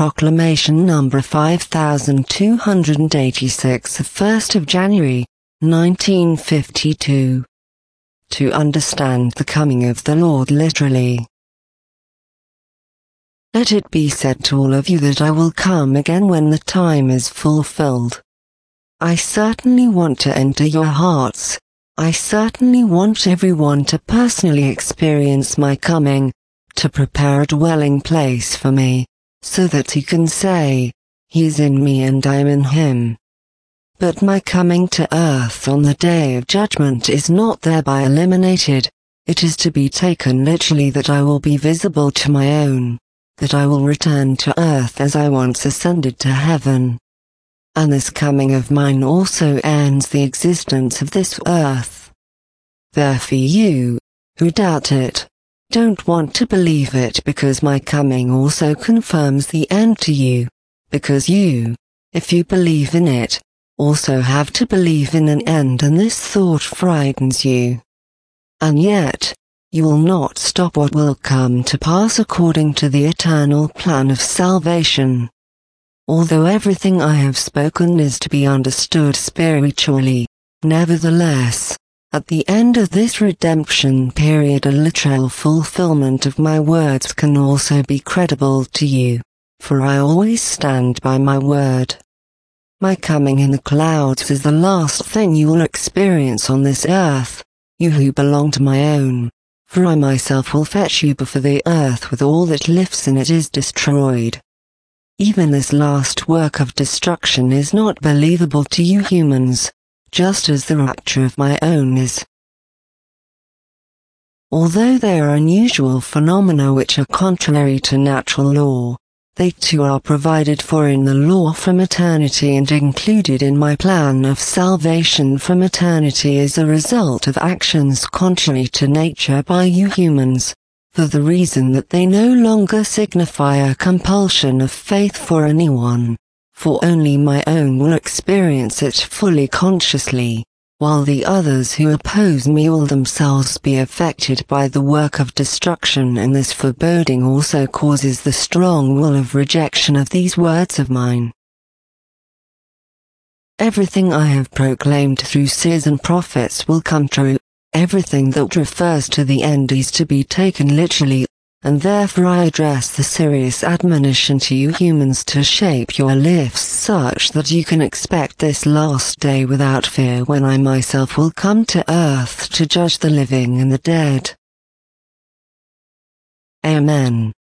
Proclamation number 5286 of 1st of January, 1952. To understand the coming of the Lord literally. Let it be said to all of you that I will come again when the time is fulfilled. I certainly want to enter your hearts. I certainly want everyone to personally experience my coming, to prepare a dwelling place for me, so that he can say, he is in me and I am in him. But my coming to earth on the day of judgment is not thereby eliminated. It is to be taken literally that I will be visible to my own, that I will return to earth as I once ascended to heaven. And this coming of mine also ends the existence of this earth. Therefore you, who doubt it, don't want to believe it because my coming also confirms the end to you, because you, if you believe in it, also have to believe in an end, and this thought frightens you. And yet, you will not stop what will come to pass according to the eternal plan of salvation. Although everything I have spoken is to be understood spiritually, nevertheless, at the end of this redemption period a literal fulfillment of my words can also be credible to you, for I always stand by my word. My coming in the clouds is the last thing you will experience on this earth, you who belong to my own, for I myself will fetch you before the earth with all that lives in it is destroyed. Even this last work of destruction is not believable to you humans, just as the rapture of my own is. Although they are unusual phenomena which are contrary to natural law, they too are provided for in the law from eternity and included in my plan of salvation from eternity as a result of actions contrary to nature by you humans, for the reason that they no longer signify a compulsion of faith for anyone. For only my own will experience it fully consciously, while the others who oppose me will themselves be affected by the work of destruction, and this foreboding also causes the strong will of rejection of these words of mine. Everything I have proclaimed through seers and prophets will come true. Everything that refers to the end is to be taken literally. And therefore I address the serious admonition to you humans to shape your lives such that you can expect this last day without fear, when I myself will come to earth to judge the living and the dead. Amen.